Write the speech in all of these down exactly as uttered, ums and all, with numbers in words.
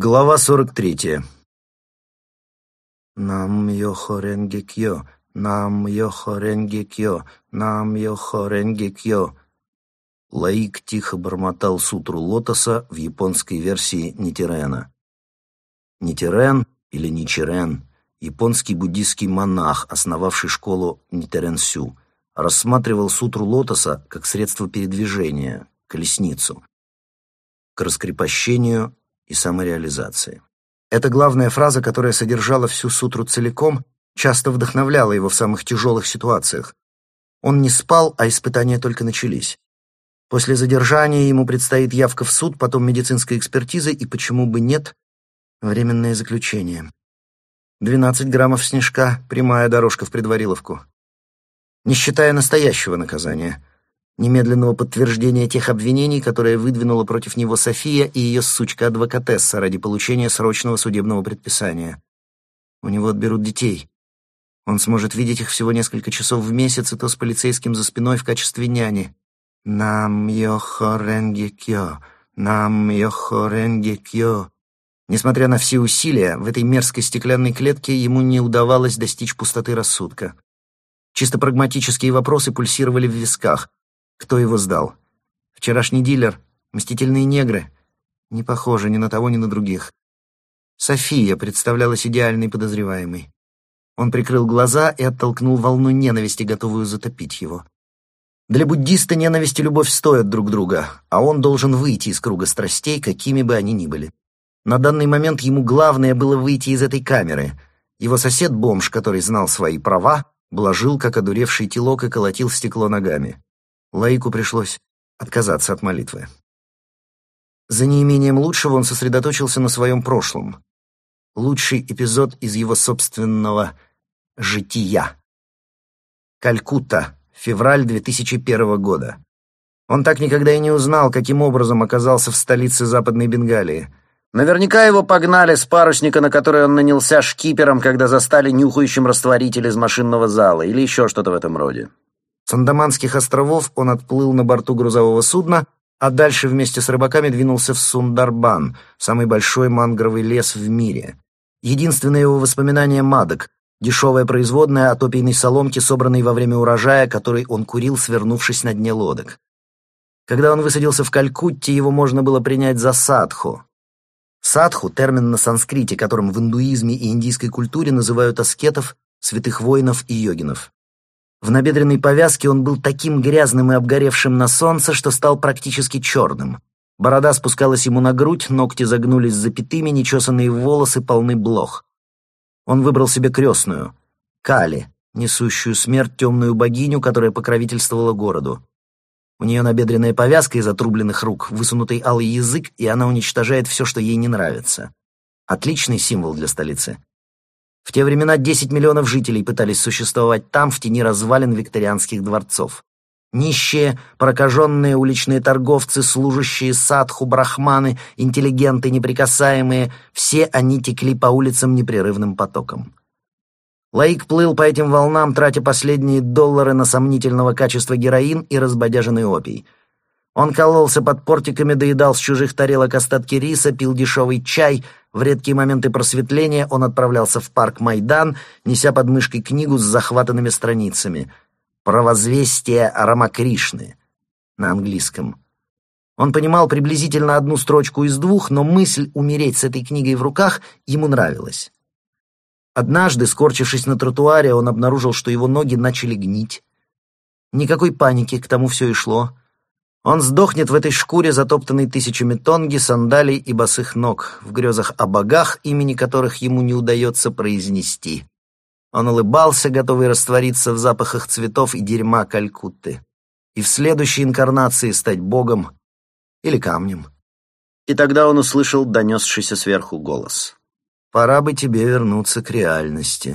Глава сорок третья. Нам-йохо-ренге-кьо, нам-йохо-ренге-кьо, нам-йохо-ренге-кьо. Лаик тихо бормотал сутру лотоса в японской версии Нитирена. Нитирен или Ничирен — японский буддийский монах, основавший школу Нитеренсю, рассматривал сутру лотоса как средство передвижения, колесницу, к раскрепощению и самореализации. Эта главная фраза, которая содержала всю сутру целиком, часто вдохновляла его в самых тяжелых ситуациях. Он не спал, а испытания только начались. После задержания ему предстоит явка в суд, потом медицинская экспертиза и, почему бы нет, временное заключение. двенадцать граммов снежка, прямая дорожка в предвариловку. Не считая настоящего наказания, немедленного подтверждения тех обвинений, которые выдвинула против него София и ее сучка-адвокатесса ради получения срочного судебного предписания. У него отберут детей. Он сможет видеть их всего несколько часов в месяц, и то с полицейским за спиной в качестве няни. Нам-йохо-ренге-кьо, нам-йохо-ренге-кьо. Несмотря на все усилия, в этой мерзкой стеклянной клетке ему не удавалось достичь пустоты рассудка. Чисто прагматические вопросы пульсировали в висках. Кто его сдал? Вчерашний дилер? Мстительные негры? Не похоже ни на того, ни на других. София представлялась идеальной подозреваемой. Он прикрыл глаза и оттолкнул волну ненависти, готовую затопить его. Для буддиста ненависть и любовь стоят друг друга, а он должен выйти из круга страстей, какими бы они ни были. На данный момент ему главное было выйти из этой камеры. Его сосед-бомж, который знал свои права, блажил, как одуревший телок, и колотил в стекло ногами. Лаику пришлось отказаться от молитвы. За неимением лучшего он сосредоточился на своем прошлом. Лучший эпизод из его собственного жития. Калькутта, февраль две тысячи первого года. Он так никогда и не узнал, каким образом оказался в столице Западной Бенгалии. Наверняка его погнали с парусника, на который он нанялся шкипером, когда застали нюхающим растворитель из машинного зала, или еще что-то в этом роде. С Андаманских островов он отплыл на борту грузового судна, а дальше вместе с рыбаками двинулся в Сундарбан, самый большой мангровый лес в мире. Единственное его воспоминание — мадок, дешевая производная от опийной соломки, собранной во время урожая, который он курил, свернувшись на дне лодок. Когда он высадился в Калькутте, его можно было принять за садху. Садху — термин на санскрите, которым в индуизме и индийской культуре называют аскетов, святых воинов и йогинов. В набедренной повязке он был таким грязным и обгоревшим на солнце, что стал практически черным. Борода спускалась ему на грудь, ногти загнулись за пятыми, нечесанные волосы полны блох. Он выбрал себе крестную — Кали, несущую смерть темную богиню, которая покровительствовала городу. У нее набедренная повязка из отрубленных рук, высунутый алый язык, и она уничтожает все, что ей не нравится. Отличный символ для столицы. В те времена десять миллионов жителей пытались существовать там, в тени развалин викторианских дворцов. Нищие, прокаженные уличные торговцы, служащие садху, брахманы, интеллигенты, неприкасаемые — все они текли по улицам непрерывным потоком. Лаик плыл по этим волнам, тратя последние доллары на сомнительного качества героин и разбодяженный опий. Он кололся под портиками, доедал с чужих тарелок остатки риса, пил дешевый чай. В редкие моменты просветления он отправлялся в парк Майдан, неся под мышкой книгу с захватанными страницами. «Провозвестие Рамакришны» на английском. Он понимал приблизительно одну строчку из двух, но мысль умереть с этой книгой в руках ему нравилась. Однажды, скорчившись на тротуаре, он обнаружил, что его ноги начали гнить. Никакой паники, к тому все и шло. Он сдохнет в этой шкуре, затоптанной тысячами тонги, сандалий и босых ног, в грезах о богах, имени которых ему не удается произнести. Он улыбался, готовый раствориться в запахах цветов и дерьма Калькутты, и в следующей инкарнации стать богом или камнем. И тогда он услышал донесшийся сверху голос. «Пора бы тебе вернуться к реальности».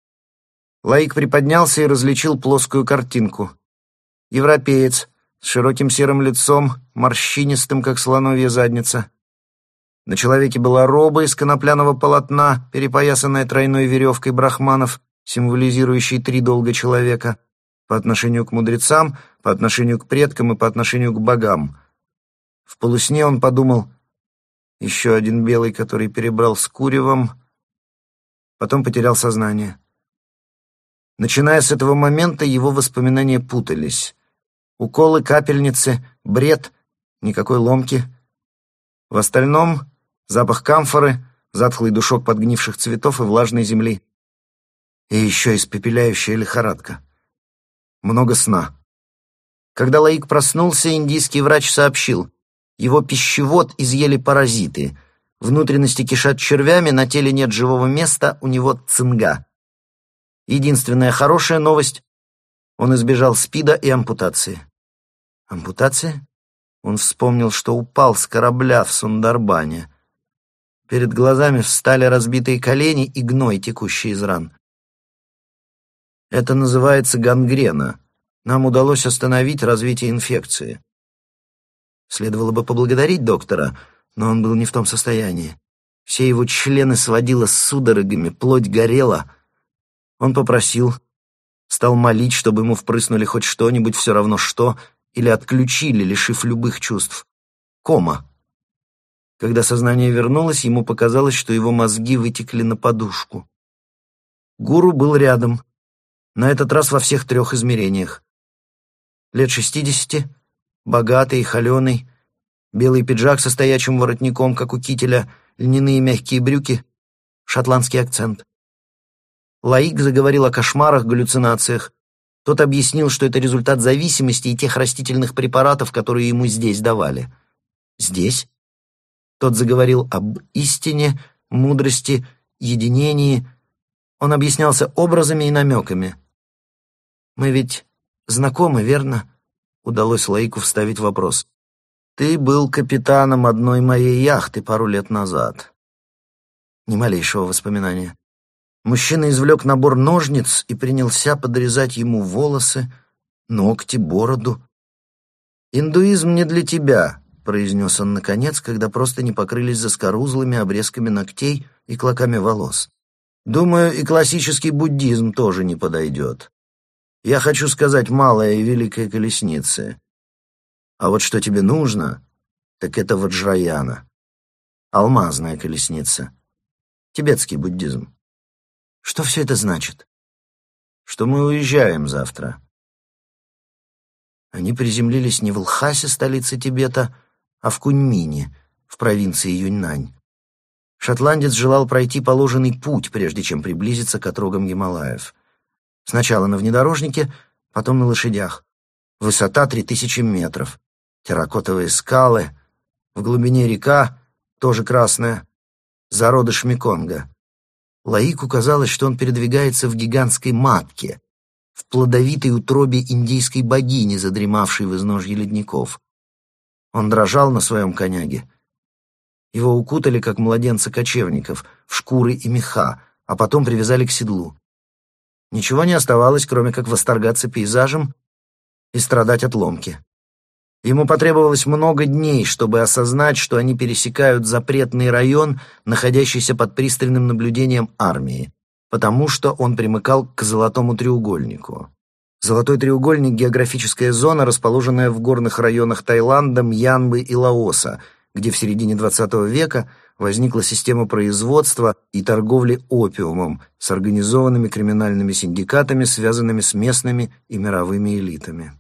Лаик приподнялся и различил плоскую картинку. Европеец с широким серым лицом, морщинистым, как слоновья задница. На человеке была роба из конопляного полотна, перепоясанная тройной веревкой брахманов, символизирующей три долга человека, по отношению к мудрецам, по отношению к предкам и по отношению к богам. В полусне он подумал: еще один белый, который перебрал с куревом, потом потерял сознание. Начиная с этого момента его воспоминания путались. Уколы, капельницы, бред, никакой ломки. В остальном запах камфоры, затхлый душок подгнивших цветов и влажной земли. И еще испепеляющая лихорадка. Много сна. Когда Лаик проснулся, индийский врач сообщил: его пищевод изъели паразиты. Внутренности кишат червями, на теле нет живого места, у него цинга. Единственная хорошая новость — он избежал СПИДа и ампутации. Ампутация? Он вспомнил, что упал с корабля в Сундарбане. Перед глазами встали разбитые колени и гной, текущий из ран. Это называется гангрена. Нам удалось остановить развитие инфекции. Следовало бы поблагодарить доктора, но он был не в том состоянии. Все его члены сводило судорогами, плоть горела. Он попросил, стал молить, чтобы ему впрыснули хоть что-нибудь, все равно что, или отключили, лишив любых чувств. Кома. Когда сознание вернулось, ему показалось, что его мозги вытекли на подушку. Гуру был рядом, на этот раз во всех трех измерениях. Лет шестидесяти, богатый и холеный, белый пиджак со стоячим воротником, как у кителя, льняные мягкие брюки, шотландский акцент. Лаик заговорил о кошмарах, галлюцинациях. Тот объяснил, что это результат зависимости и тех растительных препаратов, которые ему здесь давали. Здесь? Тот заговорил об истине, мудрости, единении. Он объяснялся образами и намеками. «Мы ведь знакомы, верно?» Удалось Лаику вставить вопрос. «Ты был капитаном одной моей яхты пару лет назад». Ни малейшего воспоминания. Мужчина извлек набор ножниц и принялся подрезать ему волосы, ногти, бороду. «Индуизм не для тебя», — произнес он наконец, когда просто не покрылись заскорузлыми обрезками ногтей и клоками волос. «Думаю, и классический буддизм тоже не подойдет. Я хочу сказать малая и великая колесницы. А вот что тебе нужно, так это Ваджраяна, алмазная колесница, тибетский буддизм». «Что все это значит?» «Что мы уезжаем завтра». Они приземлились не в Лхасе, столице Тибета, а в Куньмине, в провинции Юньнань. Шотландец желал пройти положенный путь, прежде чем приблизиться к отрогам Гималаев. Сначала на внедорожнике, потом на лошадях. Высота три тысячи метров. Терракотовые скалы. В глубине река, тоже красная. Зародыш Меконга. Лаику казалось, что он передвигается в гигантской матке, в плодовитой утробе индийской богини, задремавшей в изножье ледников. Он дрожал на своем коняге. Его укутали, как младенца-кочевников, в шкуры и меха, а потом привязали к седлу. Ничего не оставалось, кроме как восторгаться пейзажем и страдать от ломки. Ему потребовалось много дней, чтобы осознать, что они пересекают запретный район, находящийся под пристальным наблюдением армии, потому что он примыкал к Золотому треугольнику. Золотой треугольник — географическая зона, расположенная в горных районах Таиланда, Мьянмы и Лаоса, где в середине двадцатого века возникла система производства и торговли опиумом с организованными криминальными синдикатами, связанными с местными и мировыми элитами.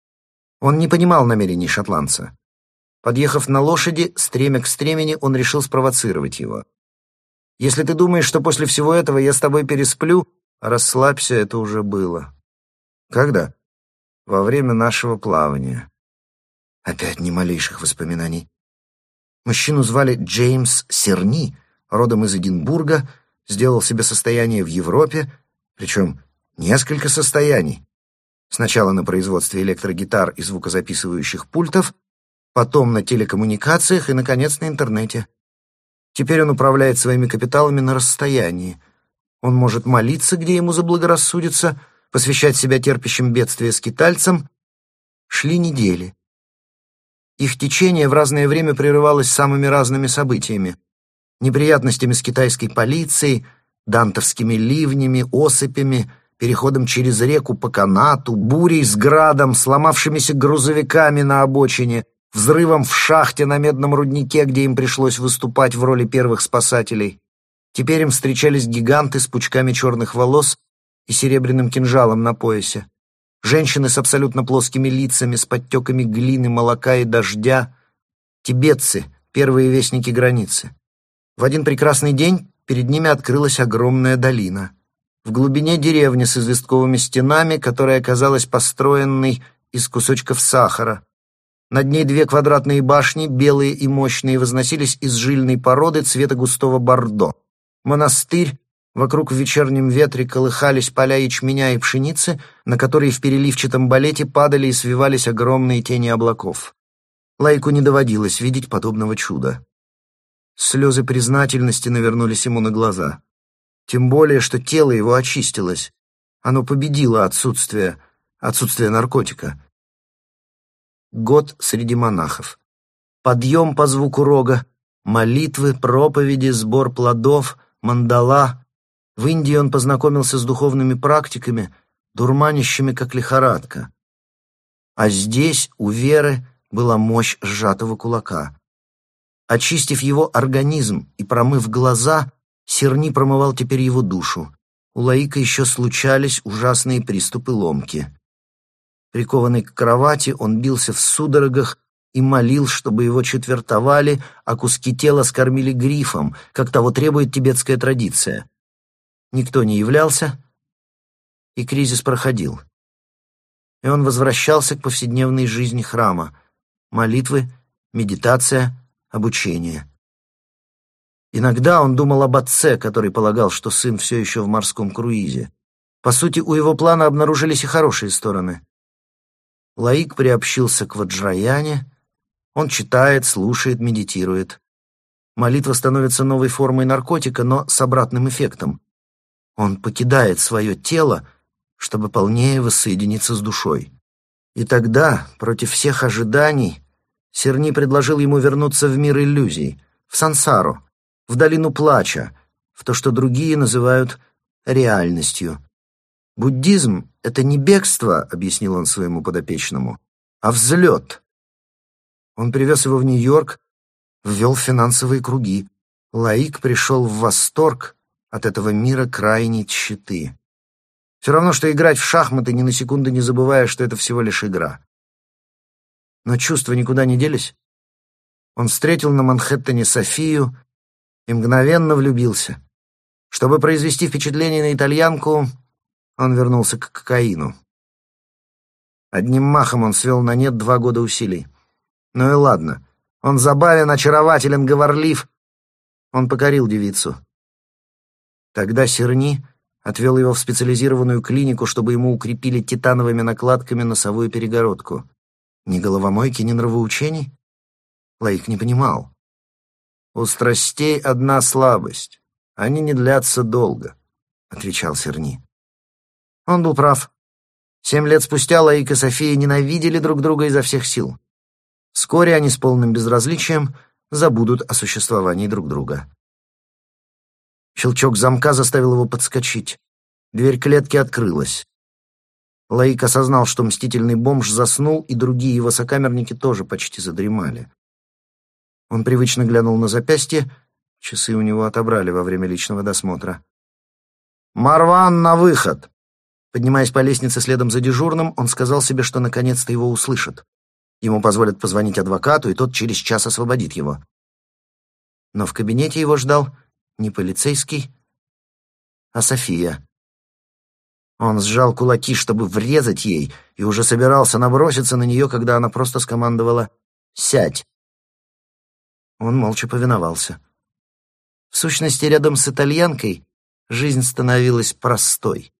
Он не понимал намерений шотландца. Подъехав на лошади, стремя к стремени, он решил спровоцировать его. «Если ты думаешь, что после всего этого я с тобой пересплю, расслабься, это уже было». «Когда?» «Во время нашего плавания». Опять ни малейших воспоминаний. Мужчину звали Джеймс Серни, родом из Эдинбурга, сделал себе состояние в Европе, причем несколько состояний. Сначала на производстве электрогитар и звукозаписывающих пультов, потом на телекоммуникациях и, наконец, на интернете. Теперь он управляет своими капиталами на расстоянии. Он может молиться, где ему заблагорассудится, посвящать себя терпящим бедствия скитальцам. Шли недели. Их течение в разное время прерывалось самыми разными событиями. Неприятностями с китайской полицией, дантовскими ливнями, осыпями, переходом через реку по канату, бурей с градом, сломавшимися грузовиками на обочине, взрывом в шахте на медном руднике, где им пришлось выступать в роли первых спасателей. Теперь им встречались гиганты с пучками черных волос и серебряным кинжалом на поясе. Женщины с абсолютно плоскими лицами, с подтеками глины, молока и дождя. Тибетцы, первые вестники границы. В один прекрасный день перед ними открылась огромная долина. В глубине деревня с известковыми стенами, которая оказалась построенной из кусочков сахара. Над ней две квадратные башни, белые и мощные, возносились из жильной породы цвета густого бордо. Монастырь, вокруг в вечернем ветре колыхались поля ячменя и пшеницы, на которые в переливчатом балете падали и свивались огромные тени облаков. Лаику не доводилось видеть подобного чуда. Слезы признательности навернулись ему на глаза. Тем более, что тело его очистилось. Оно победило отсутствие, отсутствие наркотика. Год среди монахов. Подъем по звуку рога, молитвы, проповеди, сбор плодов, мандала. В Индии он познакомился с духовными практиками, дурманящими, как лихорадка. А здесь у веры была мощь сжатого кулака. Очистив его организм и промыв глаза, Серни промывал теперь его душу. У Лаика еще случались ужасные приступы ломки. Прикованный к кровати, он бился в судорогах и молил, чтобы его четвертовали, а куски тела скормили грифом, как того требует тибетская традиция. Никто не являлся, и кризис проходил. И он возвращался к повседневной жизни храма. Молитвы, медитация, обучение. Иногда он думал об отце, который полагал, что сын все еще в морском круизе. По сути, у его плана обнаружились и хорошие стороны. Лаик приобщился к ваджраяне. Он читает, слушает, медитирует. Молитва становится новой формой наркотика, но с обратным эффектом. Он покидает свое тело, чтобы полнее воссоединиться с душой. И тогда, против всех ожиданий, Серни предложил ему вернуться в мир иллюзий, в сансару, в долину плача, в то, что другие называют реальностью. «Буддизм — это не бегство», — объяснил он своему подопечному, — «а взлет». Он привез его в Нью-Йорк, ввел в финансовые круги. Лаик пришел в восторг от этого мира крайней тщеты. Все равно, что играть в шахматы, ни на секунду не забывая, что это всего лишь игра. Но чувства никуда не делись. Он встретил на Манхэттене Софию и мгновенно влюбился. Чтобы произвести впечатление на итальянку, он вернулся к кокаину. Одним махом он свел на нет два года усилий. Ну и ладно. Он забавен, очарователен, говорлив. Он покорил девицу. Тогда Серни отвел его в специализированную клинику, чтобы ему укрепили титановыми накладками носовую перегородку. Ни головомойки, ни нравоучений? Лаик не понимал. «У страстей одна слабость. Они не длятся долго», — отвечал Серни. Он был прав. Семь лет спустя Лаик и София ненавидели друг друга изо всех сил. Вскоре они с полным безразличием забудут о существовании друг друга. Щелчок замка заставил его подскочить. Дверь клетки открылась. Лаик осознал, что мстительный бомж заснул, и другие его сокамерники тоже почти задремали. Он привычно глянул на запястье. Часы у него отобрали во время личного досмотра. «Марван, на выход!» Поднимаясь по лестнице следом за дежурным, он сказал себе, что наконец-то его услышат. Ему позволят позвонить адвокату, и тот через час освободит его. Но в кабинете его ждал не полицейский, а София. Он сжал кулаки, чтобы врезать ей, и уже собирался наброситься на нее, когда она просто скомандовала «Сядь!». Он молча повиновался. В сущности, рядом с итальянкой жизнь становилась простой.